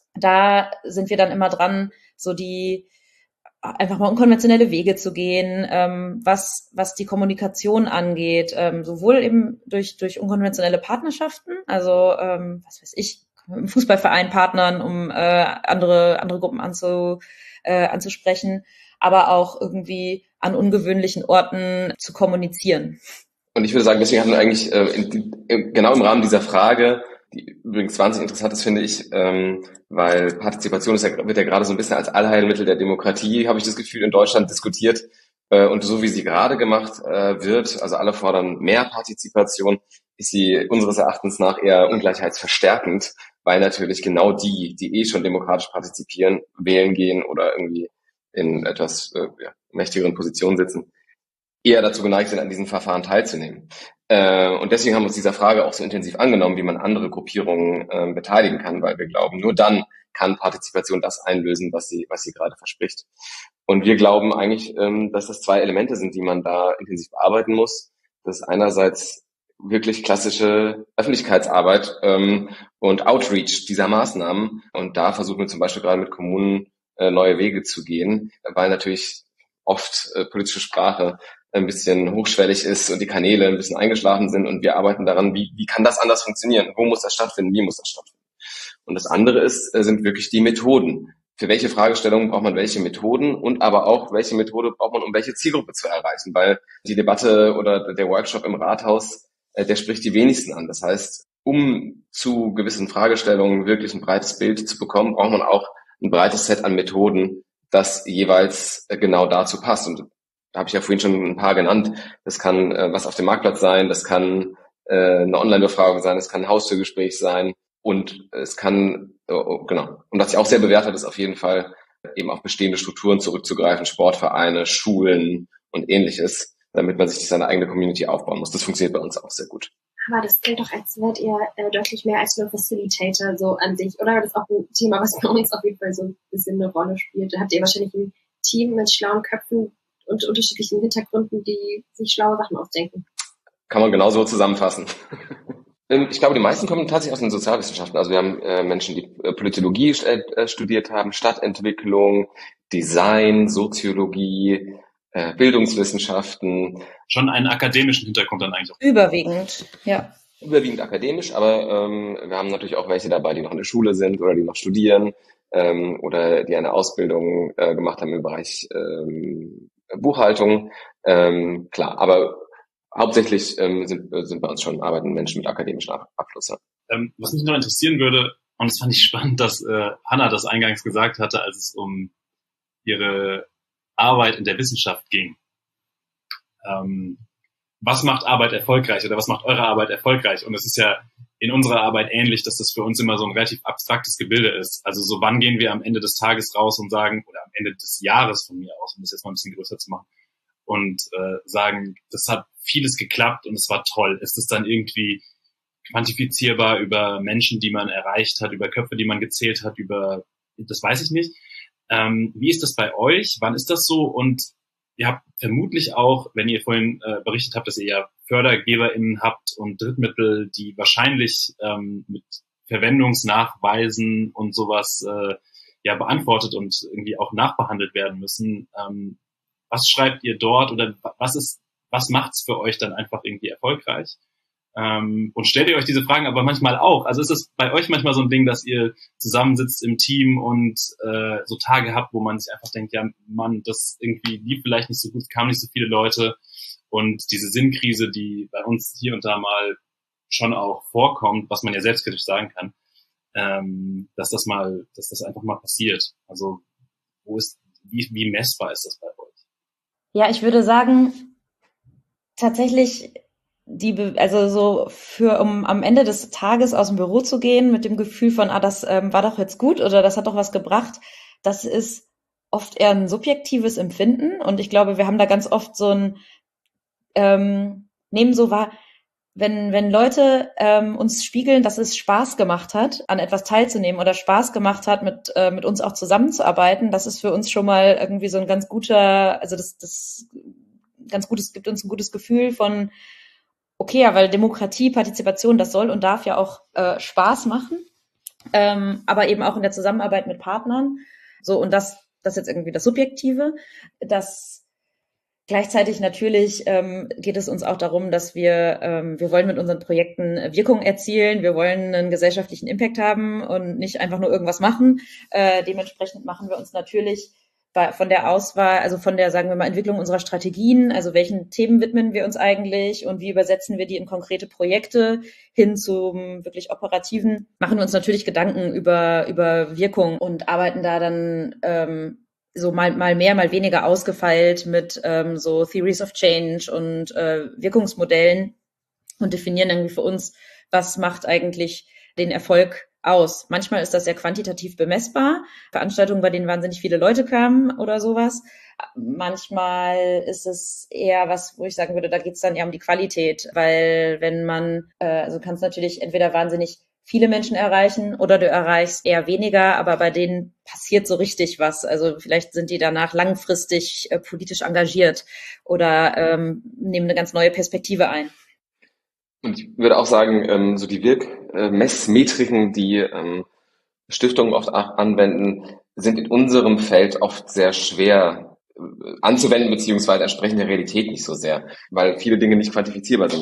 S3: da sind wir dann immer dran, so die einfach mal unkonventionelle Wege zu gehen, ähm, was was die Kommunikation angeht, ähm, sowohl eben durch durch unkonventionelle Partnerschaften, also ähm, was weiß ich, im Fußballverein partnern, um äh, andere andere Gruppen anzu, äh, anzusprechen, aber auch irgendwie an ungewöhnlichen Orten zu kommunizieren.
S4: Und ich würde sagen, deswegen hatten wir eigentlich äh, in, in, genau im Rahmen dieser Frage, die übrigens wahnsinnig interessant ist, finde ich, ähm, weil Partizipation ist ja, wird ja gerade so ein bisschen als Allheilmittel der Demokratie, habe ich das Gefühl, in Deutschland diskutiert. Äh, und so wie sie gerade gemacht äh, wird, also alle fordern mehr Partizipation, ist sie unseres Erachtens nach eher ungleichheitsverstärkend, weil natürlich genau die, die eh schon demokratisch partizipieren, wählen gehen oder irgendwie in etwas äh, ja, mächtigeren Positionen sitzen, eher dazu geneigt sind, an diesen Verfahren teilzunehmen. Äh, und deswegen haben wir uns dieser Frage auch so intensiv angenommen, wie man andere Gruppierungen äh, beteiligen kann, weil wir glauben, nur dann kann Partizipation das einlösen, was sie, was sie gerade verspricht. Und wir glauben eigentlich, ähm, dass das zwei Elemente sind, die man da intensiv bearbeiten muss. Das ist einerseits wirklich klassische Öffentlichkeitsarbeit ähm, und Outreach dieser Maßnahmen. Und da versuchen wir zum Beispiel gerade mit Kommunen äh, neue Wege zu gehen, weil natürlich oft äh, politische Sprache ein bisschen hochschwellig ist und die Kanäle ein bisschen eingeschlafen sind, und wir arbeiten daran, wie, wie kann das anders funktionieren? Wo muss das stattfinden? Wie muss das stattfinden? Und das andere ist, äh, sind wirklich die Methoden. Für welche Fragestellungen braucht man welche Methoden und aber auch, welche Methode braucht man, um welche Zielgruppe zu erreichen? Weil die Debatte oder der Workshop im Rathaus, äh, der spricht die wenigsten an. Das heißt, um zu gewissen Fragestellungen wirklich ein breites Bild zu bekommen, braucht man auch ein breites Set an Methoden, das jeweils äh, genau dazu passt. Und da habe ich ja vorhin schon ein paar genannt. Das kann äh, was auf dem Marktplatz sein, das kann äh, eine Online-Befragung sein, es kann ein Haustürgespräch sein und es kann, äh, genau. Und was ich auch sehr bewerte, ist auf jeden Fall eben auf bestehende Strukturen zurückzugreifen, Sportvereine, Schulen und ähnliches, damit man sich seine eigene Community aufbauen muss. Das funktioniert bei uns auch sehr gut.
S1: Aber das klingt doch, als wärt ihr äh, deutlich mehr als nur Facilitator so an sich. Oder das ist auch ein Thema, was bei uns auf jeden Fall so ein bisschen eine Rolle spielt. Da habt ihr wahrscheinlich ein Team mit schlauen Köpfen und unterschiedlichen Hintergründen, die sich schlaue Sachen ausdenken.
S4: Kann man genauso zusammenfassen. Ich glaube, die meisten kommen tatsächlich aus den Sozialwissenschaften. Also wir haben äh, Menschen, die äh, Politologie äh, studiert haben, Stadtentwicklung, Design, Soziologie, äh, Bildungswissenschaften.
S2: Schon einen akademischen Hintergrund dann eigentlich auch.
S3: Überwiegend, ja.
S4: Überwiegend akademisch, aber ähm, wir haben natürlich auch welche dabei, die noch in der Schule sind oder die noch studieren ähm, oder die eine Ausbildung äh, gemacht haben im Bereich ähm, Buchhaltung. Ähm, klar, aber hauptsächlich ähm, sind, sind bei uns schon arbeiten Menschen mit akademischem Abschluss. Ja.
S2: Ähm, was mich noch interessieren würde, und das fand ich spannend, dass äh, Hannah das eingangs gesagt hatte, als es um ihre Arbeit in der Wissenschaft ging. Ähm, was macht Arbeit erfolgreich oder was macht eure Arbeit erfolgreich? Und es ist ja in unserer Arbeit ähnlich, dass das für uns immer so ein relativ abstraktes Gebilde ist. Also so wann gehen wir am Ende des Tages raus und sagen, oder am Ende des Jahres von mir aus, um das jetzt mal ein bisschen größer zu machen, und äh, sagen, das hat vieles geklappt und es war toll. Ist es dann irgendwie quantifizierbar über Menschen, die man erreicht hat, über Köpfe, die man gezählt hat, über, das weiß ich nicht. Ähm, wie ist das bei euch? Wann ist das so? Und ihr habt vermutlich auch, wenn ihr vorhin äh, berichtet habt, dass ihr ja FördergeberInnen habt und Drittmittel, die wahrscheinlich ähm, mit Verwendungsnachweisen und sowas äh, ja beantwortet und irgendwie auch nachbehandelt werden müssen. Ähm, was schreibt ihr dort oder was ist, was macht's für euch dann einfach irgendwie erfolgreich? Ähm, und stellt ihr euch diese Fragen aber manchmal auch? Also ist es bei euch manchmal so ein Ding, dass ihr zusammensitzt im Team und äh, so Tage habt, wo man sich einfach denkt, ja Mann, das irgendwie lief vielleicht nicht so gut, es kamen nicht so viele Leute und diese Sinnkrise, die bei uns hier und da mal schon auch vorkommt, was man ja selbstkritisch sagen kann, ähm, dass das mal, dass das einfach mal passiert. Also wo ist, wie, wie messbar ist das bei euch?
S3: Ja, ich würde sagen, tatsächlich die, also so für, um am Ende des Tages aus dem Büro zu gehen mit dem Gefühl von, ah, das ähm, war doch jetzt gut oder das hat doch was gebracht, das ist oft eher ein subjektives Empfinden und ich glaube, wir haben da ganz oft so ein, ähm, nehmen so wahr, wenn, wenn Leute ähm, uns spiegeln, dass es Spaß gemacht hat, an etwas teilzunehmen oder Spaß gemacht hat, mit, äh, mit uns auch zusammenzuarbeiten, das ist für uns schon mal irgendwie so ein ganz guter, also das, das ganz gutes, gibt uns ein gutes Gefühl von, okay, ja, weil Demokratie, Partizipation, das soll und darf ja auch äh, Spaß machen, ähm, aber eben auch in der Zusammenarbeit mit Partnern. So, und das, das ist jetzt irgendwie das Subjektive. Das gleichzeitig natürlich ähm, geht es uns auch darum, dass wir, ähm, wir wollen mit unseren Projekten Wirkung erzielen, wir wollen einen gesellschaftlichen Impact haben und nicht einfach nur irgendwas machen. Äh, dementsprechend machen wir uns natürlich bei, von der Auswahl, also von der, sagen wir mal, Entwicklung unserer Strategien, also welchen Themen widmen wir uns eigentlich und wie übersetzen wir die in konkrete Projekte hin zum wirklich operativen, machen wir uns natürlich Gedanken über, über Wirkung und arbeiten da dann ähm, so mal, mal mehr, mal weniger ausgefeilt mit ähm, so Theories of Change und äh, Wirkungsmodellen und definieren irgendwie für uns, was macht eigentlich den Erfolg aus. Manchmal ist das sehr quantitativ bemessbar. Veranstaltungen, bei denen wahnsinnig viele Leute kamen oder sowas. Manchmal ist es eher was, wo ich sagen würde, da geht es dann eher um die Qualität, weil wenn man, äh, also kannst natürlich entweder wahnsinnig viele Menschen erreichen oder du erreichst eher weniger, aber bei denen passiert so richtig was. Also vielleicht sind die danach langfristig äh, politisch engagiert oder ähm, nehmen eine ganz neue Perspektive ein.
S4: Und ich würde auch sagen, ähm, so die Wirkmessmetriken, die ähm, Stiftungen oft anwenden, sind in unserem Feld oft sehr schwer äh, anzuwenden, beziehungsweise entsprechen der Realität nicht so sehr, weil viele Dinge nicht quantifizierbar sind.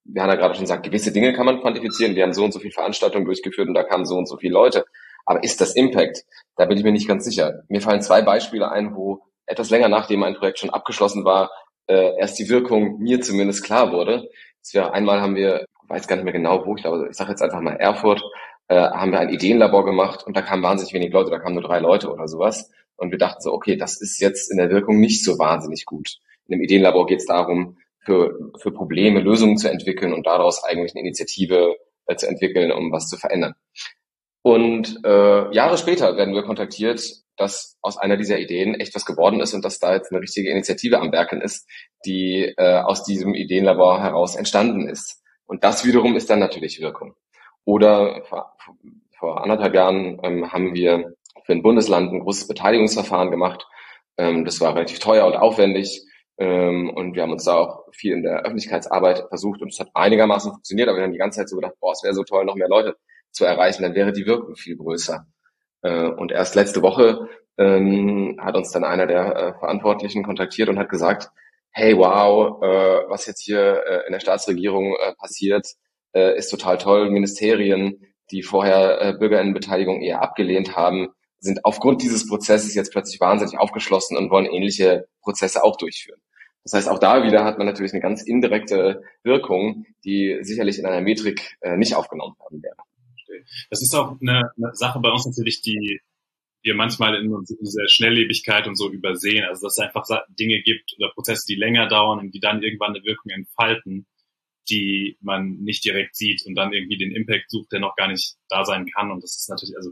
S4: wir haben ja gerade schon gesagt, gewisse Dinge kann man quantifizieren. Wir haben so und so viele Veranstaltungen durchgeführt und da kamen so und so viele Leute. Aber ist das Impact? Da bin ich mir nicht ganz sicher. Mir fallen zwei Beispiele ein, wo etwas länger nachdem ein Projekt schon abgeschlossen war, äh, erst die Wirkung mir zumindest klar wurde. Das wäre, einmal haben wir, ich weiß gar nicht mehr genau wo, ich glaube, ich sage jetzt einfach mal Erfurt, äh, haben wir ein Ideenlabor gemacht und da kamen wahnsinnig wenig Leute, da kamen nur drei Leute oder sowas. Und wir dachten so, okay, das ist jetzt in der Wirkung nicht so wahnsinnig gut. In dem Ideenlabor geht es darum, für, für Probleme Lösungen zu entwickeln und daraus eigentlich eine Initiative äh, zu entwickeln, um was zu verändern. Und äh, Jahre später werden wir kontaktiert, dass aus einer dieser Ideen echt was geworden ist und dass da jetzt eine richtige Initiative am Werken ist, die äh, aus diesem Ideenlabor heraus entstanden ist. Und das wiederum ist dann natürlich Wirkung. Oder vor, vor anderthalb Jahren ähm, haben wir für ein Bundesland ein großes Beteiligungsverfahren gemacht. Ähm, das war relativ teuer und aufwendig. Ähm, und wir haben uns da auch viel in der Öffentlichkeitsarbeit versucht und es hat einigermaßen funktioniert, aber wir haben die ganze Zeit so gedacht, boah, es wäre so toll, noch mehr Leute zu erreichen, dann wäre die Wirkung viel größer. Äh, und erst letzte Woche ähm, hat uns dann einer der äh, Verantwortlichen kontaktiert und hat gesagt, hey, wow, äh, was jetzt hier äh, in der Staatsregierung äh, passiert, äh, ist total toll. Ministerien, die vorher äh, Bürgerinnenbeteiligung eher abgelehnt haben, sind aufgrund dieses Prozesses jetzt plötzlich wahnsinnig aufgeschlossen und wollen ähnliche Prozesse auch durchführen. Das heißt, auch da wieder hat man natürlich eine ganz indirekte Wirkung, die sicherlich in einer Metrik äh, nicht aufgenommen werden wäre.
S2: Das ist auch eine, eine Sache bei uns natürlich, die wir manchmal in dieser Schnelllebigkeit und so übersehen. Also dass es einfach Dinge gibt oder Prozesse, die länger dauern und die dann irgendwann eine Wirkung entfalten, die man nicht direkt sieht und dann irgendwie den Impact sucht, der noch gar nicht da sein kann. Und das ist natürlich, also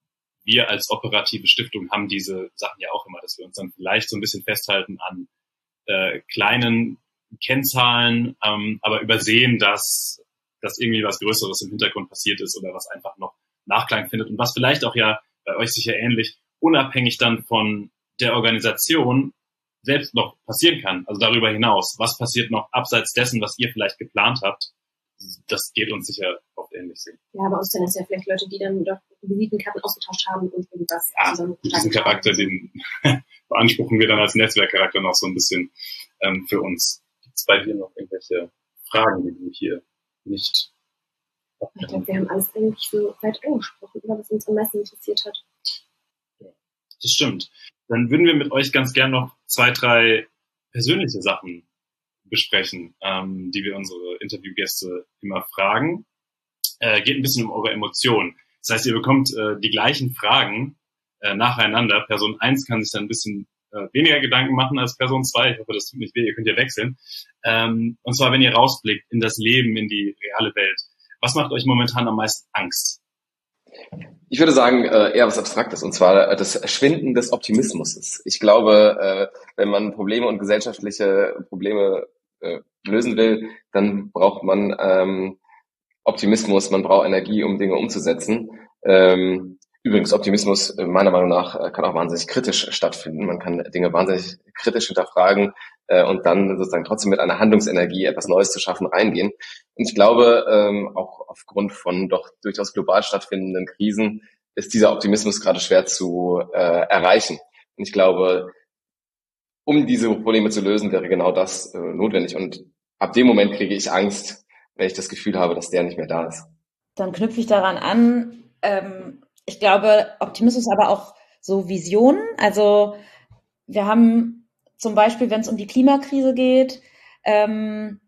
S2: wir als operative Stiftung haben diese Sachen ja auch immer, dass wir uns dann vielleicht so ein bisschen festhalten an äh, kleinen Kennzahlen, ähm, aber übersehen, dass, dass irgendwie was Größeres im Hintergrund passiert ist oder was einfach noch Nachklang findet und was vielleicht auch ja bei euch sicher ähnlich, unabhängig dann von der Organisation selbst noch passieren kann. Also darüber hinaus, was passiert noch abseits dessen, was ihr vielleicht geplant habt, das geht uns sicher oft ähnlich sehen.
S1: Ja, bei uns sind es ja vielleicht Leute, die dann doch Visitenkarten ausgetauscht haben und irgendwas
S2: ja,
S1: zusammen.
S2: Diesen Charakter, den beanspruchen wir dann als Netzwerkcharakter noch so ein bisschen ähm, für uns. Gibt es bei dir noch irgendwelche Fragen, die du hier nicht...
S1: Ich glaube, wir haben alles eigentlich so weit angesprochen, oder was uns am meisten interessiert hat.
S2: Das stimmt. Dann würden wir mit euch ganz gern noch zwei, drei persönliche Sachen besprechen, ähm, die wir unsere Interviewgäste immer fragen. Äh, geht ein bisschen um eure Emotionen. Das heißt, ihr bekommt äh, die gleichen Fragen äh, nacheinander. Person eins kann sich dann ein bisschen äh, weniger Gedanken machen als Person zwei. Ich hoffe, das tut nicht weh, ihr könnt ja wechseln. Ähm, und zwar, wenn ihr rausblickt in das Leben, in die reale Welt. Was macht euch momentan am meisten Angst?
S4: Ich würde sagen, äh, eher was Abstraktes, und zwar das Schwinden des Optimismus. Ich glaube, äh, wenn man Probleme und gesellschaftliche Probleme äh, lösen will, dann braucht man ähm, Optimismus, man braucht Energie, um Dinge umzusetzen. Ähm, übrigens, Optimismus äh, meiner Meinung nach äh, kann auch wahnsinnig kritisch stattfinden. Man kann Dinge wahnsinnig kritisch hinterfragen äh, und dann sozusagen trotzdem mit einer Handlungsenergie etwas Neues zu schaffen reingehen. Und ich glaube, ähm, auch aufgrund von doch durchaus global stattfindenden Krisen ist dieser Optimismus gerade schwer zu äh, erreichen. Und ich glaube, um diese Probleme zu lösen, wäre genau das äh, notwendig. Und ab dem Moment kriege ich Angst, wenn ich das Gefühl habe, dass der nicht mehr da ist.
S3: Dann knüpfe ich daran an. Ähm, ich glaube, Optimismus, aber auch so Visionen. Also wir haben zum Beispiel, wenn es um die Klimakrise geht, ähm,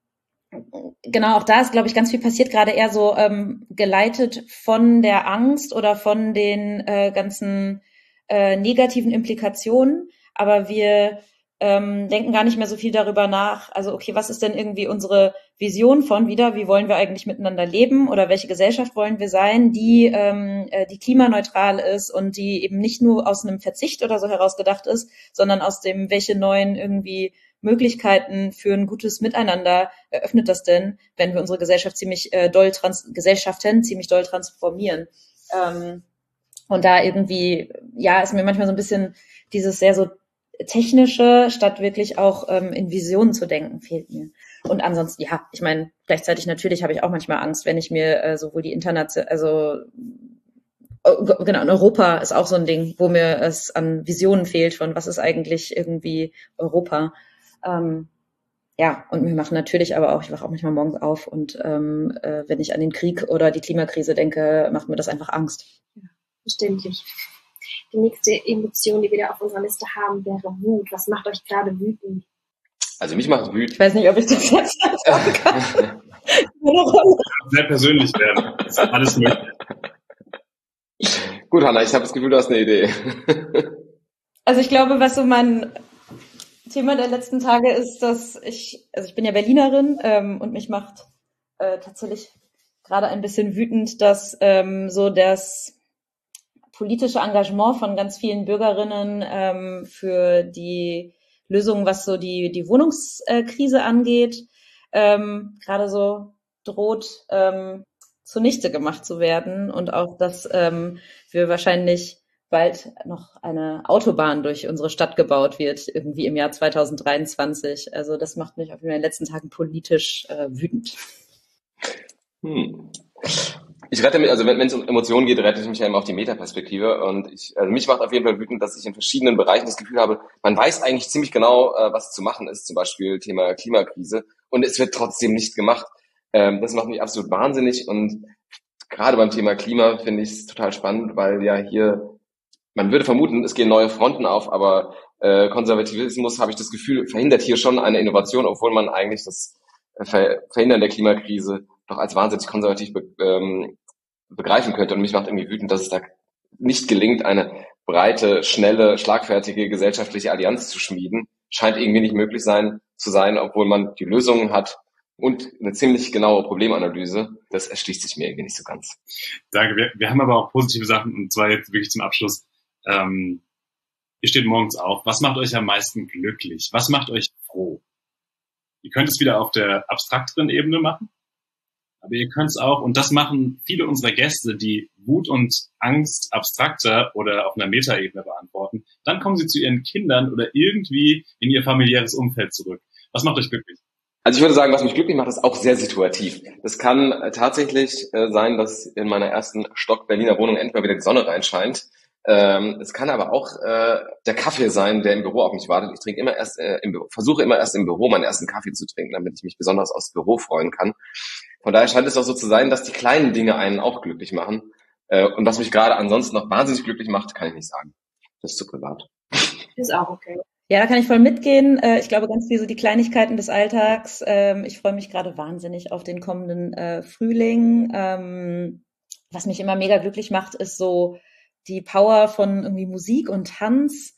S3: genau, auch da ist, glaube ich, ganz viel passiert, gerade eher so ähm, geleitet von der Angst oder von den äh, ganzen äh, negativen Implikationen. Aber wir ähm, denken gar nicht mehr so viel darüber nach. Also okay, was ist denn irgendwie unsere Vision von wieder? Wie wollen wir eigentlich miteinander leben oder welche Gesellschaft wollen wir sein, die ähm, äh, die klimaneutral ist und die eben nicht nur aus einem Verzicht oder so heraus gedacht ist, sondern aus dem, welche neuen irgendwie Möglichkeiten für ein gutes Miteinander eröffnet das denn, wenn wir unsere Gesellschaft ziemlich äh, doll trans Gesellschaften ziemlich doll transformieren. Ähm, und da irgendwie, ja, ist mir manchmal so ein bisschen dieses sehr so technische, statt wirklich auch ähm, in Visionen zu denken, fehlt mir. Und ansonsten, ja, ich meine, gleichzeitig natürlich habe ich auch manchmal Angst, wenn ich mir äh, sowohl die Internation, also äh, genau, in Europa ist auch so ein Ding, wo mir es an Visionen fehlt von was ist eigentlich irgendwie Europa. Ähm, ja, und wir machen natürlich aber auch, ich wache auch manchmal morgens auf und ähm, äh, wenn ich an den Krieg oder die Klimakrise denke, macht mir das einfach Angst.
S1: Ja, verständlich. Die nächste Emotion, die wir da auf unserer Liste haben, wäre Wut. Was macht euch gerade wütend?
S4: Also mich macht es wütend.
S3: Ich weiß nicht, ob ich das jetzt sagen kann.
S2: Sehr persönlich werden. Das ist alles möglich.
S4: Gut, Hannah, ich habe das Gefühl, du hast eine Idee.
S3: Also ich glaube, was so mein Thema der letzten Tage ist, dass ich, also ich bin ja Berlinerin ähm, und mich macht äh, tatsächlich gerade ein bisschen wütend, dass ähm, so das politische Engagement von ganz vielen Bürgerinnen ähm, für die Lösung, was so die die Wohnungskrise angeht, ähm, gerade so droht ähm, zunichte gemacht zu werden und auch, dass ähm, wir wahrscheinlich bald noch eine Autobahn durch unsere Stadt gebaut wird, irgendwie im Jahr zwanzig dreiundzwanzig. Also das macht mich auf in den letzten Tagen politisch äh, wütend.
S4: Hm. Ich rette mich, also wenn es um Emotionen geht, rette ich mich ja immer auf die Metaperspektive und ich, also mich macht auf jeden Fall wütend, dass ich in verschiedenen Bereichen das Gefühl habe, man weiß eigentlich ziemlich genau, äh, was zu machen ist, zum Beispiel Thema Klimakrise, und es wird trotzdem nicht gemacht. Ähm, das macht mich absolut wahnsinnig, und gerade beim Thema Klima finde ich es total spannend, weil ja hier, man würde vermuten, es gehen neue Fronten auf, aber äh, Konservativismus, habe ich das Gefühl, verhindert hier schon eine Innovation, obwohl man eigentlich das Ver- Verhindern der Klimakrise doch als wahnsinnig konservativ be- ähm, begreifen könnte. Und mich macht irgendwie wütend, dass es da nicht gelingt, eine breite, schnelle, schlagfertige gesellschaftliche Allianz zu schmieden. Scheint irgendwie nicht möglich sein zu sein, obwohl man die Lösungen hat und eine ziemlich genaue Problemanalyse. Das erschließt sich mir irgendwie nicht so ganz.
S2: Danke. Wir, wir haben aber auch positive Sachen, und zwar jetzt wirklich zum Abschluss. Ähm, ihr steht morgens auf. Was macht euch am meisten glücklich? Was macht euch froh? Ihr könnt es wieder auf der abstrakteren Ebene machen, aber ihr könnt es auch, und das machen viele unserer Gäste, die Wut und Angst abstrakter oder auf einer Metaebene beantworten, dann kommen sie zu ihren Kindern oder irgendwie in ihr familiäres Umfeld zurück. Was macht euch glücklich?
S4: Also ich würde sagen, was mich glücklich macht, ist auch sehr situativ. Es kann äh, tatsächlich äh, sein, dass in meiner ersten Stock Berliner Wohnung endlich mal wieder die Sonne reinscheint. Ähm, es kann aber auch äh, der Kaffee sein, der im Büro auf mich wartet. Ich trinke immer erst äh, im Büro, versuche immer erst im Büro meinen ersten Kaffee zu trinken, damit ich mich besonders aufs Büro freuen kann. Von daher scheint es auch so zu sein, dass die kleinen Dinge einen auch glücklich machen. Äh, und was mich gerade ansonsten noch wahnsinnig glücklich macht, kann ich nicht sagen. Das ist zu privat.
S1: Ist auch okay.
S3: Ja, da kann ich voll mitgehen. Äh, Ich glaube, ganz viel so die Kleinigkeiten des Alltags. Ähm, Ich freue mich gerade wahnsinnig auf den kommenden äh, Frühling. Ähm, Was mich immer mega glücklich macht, ist so die Power von irgendwie Musik und Tanz.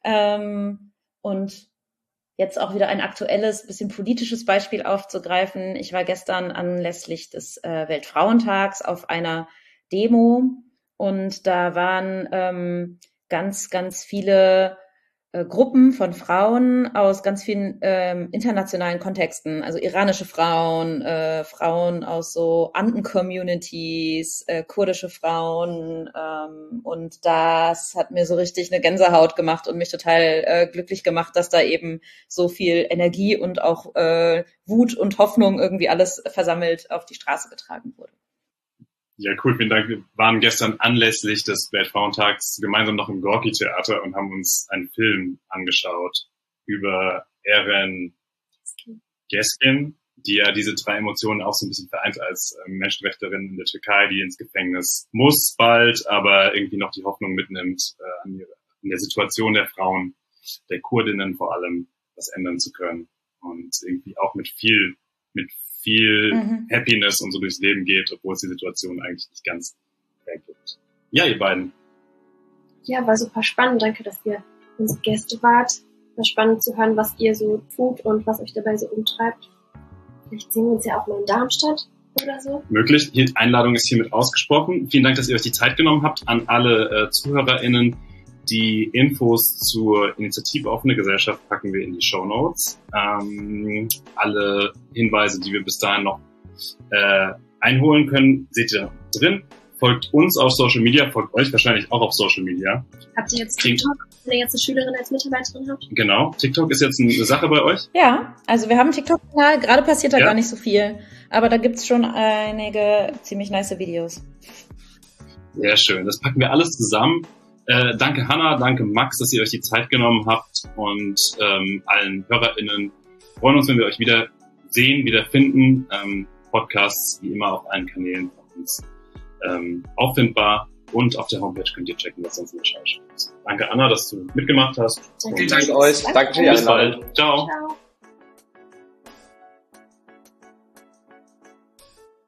S3: Ähm, Und jetzt auch wieder ein aktuelles, bisschen politisches Beispiel aufzugreifen. Ich war gestern anlässlich des äh, Weltfrauentags auf einer Demo und da waren ähm, ganz, ganz viele äh, Gruppen von Frauen aus ganz vielen ähm, internationalen Kontexten, also iranische Frauen, äh, Frauen aus so Anden-Communities, äh, kurdische Frauen, ähm, und das hat mir so richtig eine Gänsehaut gemacht und mich total äh, glücklich gemacht, dass da eben so viel Energie und auch äh, Wut und Hoffnung irgendwie alles versammelt auf die Straße getragen wurde.
S2: Ja, cool, vielen Dank. Wir waren gestern anlässlich des Weltfrauentags gemeinsam noch im Gorki-Theater und haben uns einen Film angeschaut über Eren Geskin, die ja diese drei Emotionen auch so ein bisschen vereint als ähm, Menschenrechtlerin in der Türkei, die ins Gefängnis muss bald, aber irgendwie noch die Hoffnung mitnimmt, äh, an, ihre, an der Situation der Frauen, der Kurdinnen vor allem, was ändern zu können. Und irgendwie auch mit viel, mit viel mhm. Happiness und so durchs Leben geht, obwohl es die Situation eigentlich nicht ganz fair gibt. Ja, ihr beiden.
S1: Ja, war super spannend. Danke, dass ihr unsere Gäste wart. War spannend zu hören, was ihr so tut und was euch dabei so umtreibt. Vielleicht sehen wir uns ja auch mal in Darmstadt oder so.
S2: Möglich. Die Einladung ist hiermit ausgesprochen. Vielen Dank, dass ihr euch die Zeit genommen habt. An alle äh, ZuhörerInnen, die Infos zur Initiative Offene Gesellschaft packen wir in die Shownotes. Ähm, alle Hinweise, die wir bis dahin noch äh, einholen können, seht ihr drin. Folgt uns auf Social Media, folgt euch wahrscheinlich auch auf Social Media.
S1: Habt ihr jetzt TikTok, wenn ihr jetzt eine Schülerin als Mitarbeiterin habt?
S2: Genau, TikTok ist jetzt eine Sache bei euch?
S3: Ja, also wir haben einen TikTok-Kanal, gerade passiert da
S2: ja.
S3: gar nicht so viel, aber da gibt's schon einige ziemlich nice Videos.
S2: Sehr schön, das packen wir alles zusammen. Äh, danke Hannah, danke Max, dass ihr euch die Zeit genommen habt, und ähm, allen HörerInnen freuen uns, wenn wir euch wieder sehen, wieder finden. Ähm, Podcasts wie immer auf allen Kanälen von uns ähm, auffindbar. Und auf der Homepage könnt ihr checken, was sonst in der Schau ist. Danke, Anna, dass du mitgemacht hast.
S4: Vielen Dank euch. Danke für die
S2: Bis
S4: Einladung.
S2: bald. Ciao.
S1: Ciao.